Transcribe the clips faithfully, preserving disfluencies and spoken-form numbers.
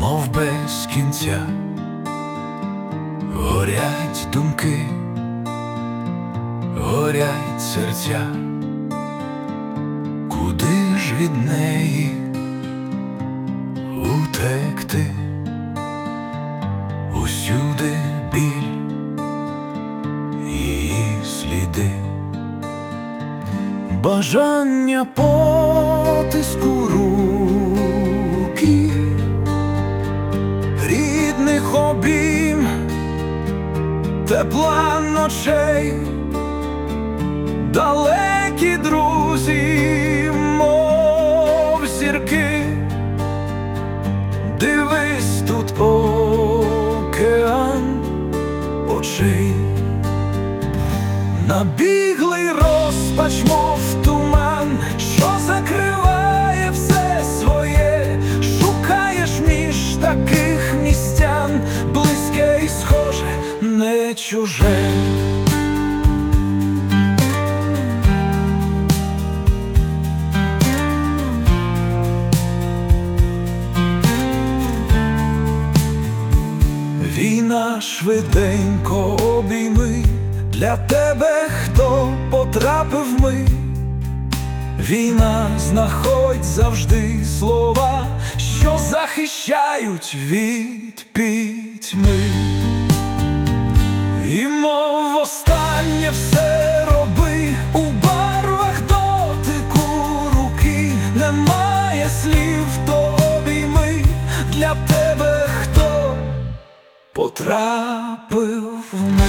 мов без кінця, горять думки, горять серця. Куди ж від неї утекти? Усюди біль, її сліди, бажання потиску руки, рідних обійм, тепла ночей, далекі друзі, мов зірки. Дивись, тут океан очей, набіглий розпач, мов туман, що закриває все своє. Шукаєш між таких містян близьке і схоже, не чуже. Війна швиденько обійми, для тебе хто потрапив ми. Війна знаходь завжди слова, що захищають від пітьми. І мов востаннє все роби, у барвах дотику руки. Немає слів, то обійми, для тебе хто потрапив ми.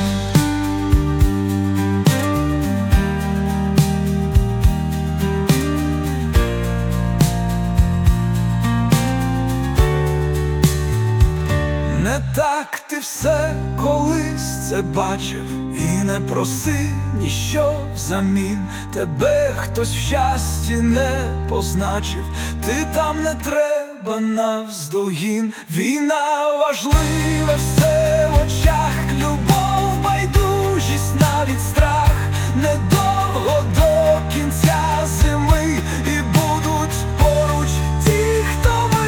Не так ти все колись це бачив, і не проси ніщо взамін. Тебе хтось в щасті не позначив, ти там не треба навздогін. Війна важливе все в очах, любов, байдужість, навіть страх. Недовго до кінця зими, і будуть поруч ті, хто ми.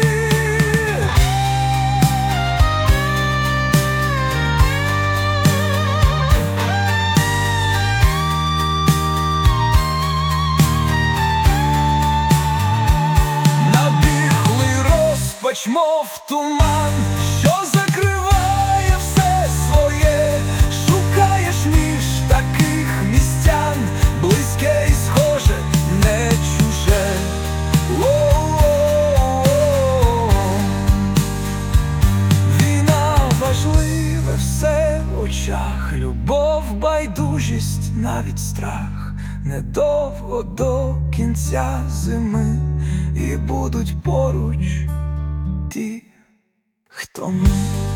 Розпач, мов туман, що закриває все своє. Шукаєш між таких містян близьке і схоже, не чуже. О-о-о-о. Війна важливе все в очах, любов, байдужість, навіть страх. Недовго до кінця зими, і будуть поруч ті, хто ми.